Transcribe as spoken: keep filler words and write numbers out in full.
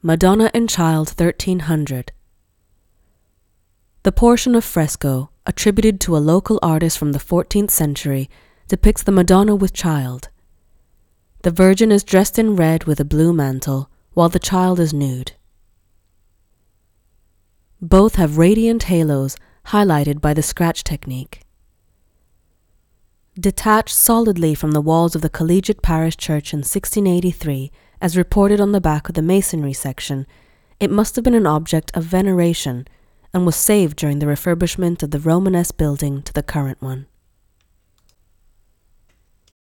Madonna and Child thirteen hundred. The portion of fresco, attributed to a local artist from the fourteenth century, depicts the Madonna with Child. The Virgin is dressed in red with a blue mantle, while the Child is nude. Both have radiant halos highlighted by the scratch technique. Detached solidly from the walls of the Collegiate Parish Church in sixteen eighty-three, as reported on the back of the masonry section, it must have been an object of veneration and was saved during the refurbishment of the Romanesque building to the current one.